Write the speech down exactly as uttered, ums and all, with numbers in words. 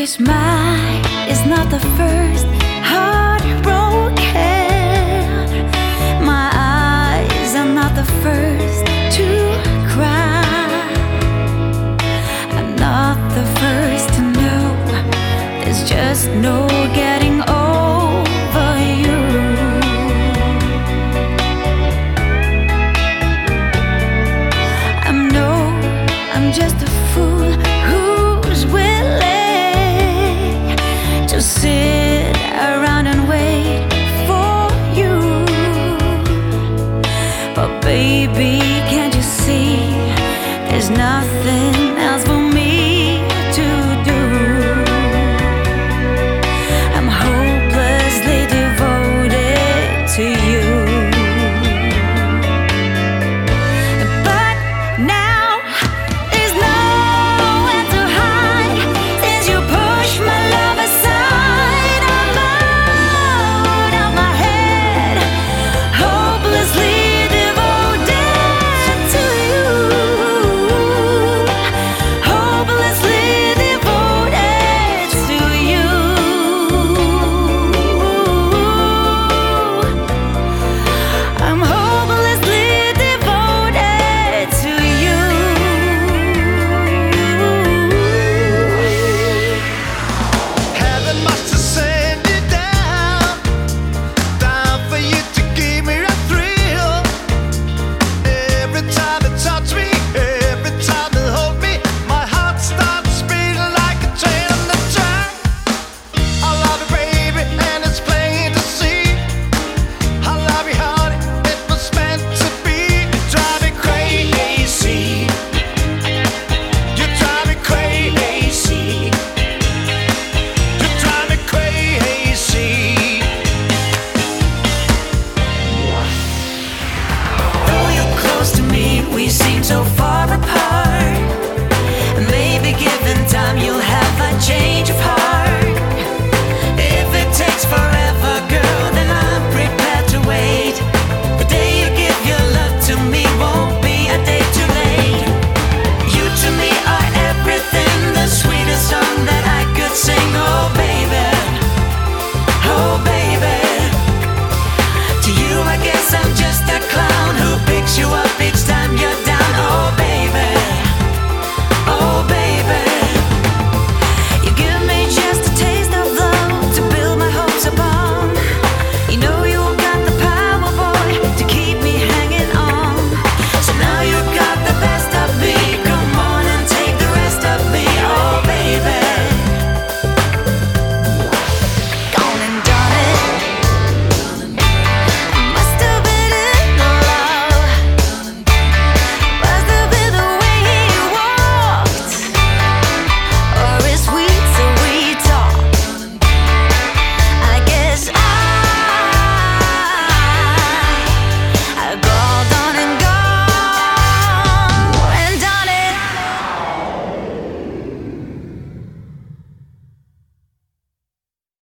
smile is not the first heartbroken. My eyes are not the first to cry. I'm not the first to know there's just no getting over you. I'm no, I'm just a fool who's willing to sit around and wait for you. But baby, can't you see there's nothing else for me to do? I'm hopelessly devoted to you. But now there's nowhere to hide since you pushed my love aside. I'm out of my head, hopelessly devoted to you. Hopelessly devoted to you. I'm hopelessly devoted to you. Heaven must have sent you down, down for you to give me a thrill. Every time you touch me, every time you hold me, my heart starts beating like a train on the track. I love you, baby, and it's plain to see. I love you, honey, it was meant to be. You drive me crazy. You drive me crazy. You drive me crazy. Though you're close to me, we seem so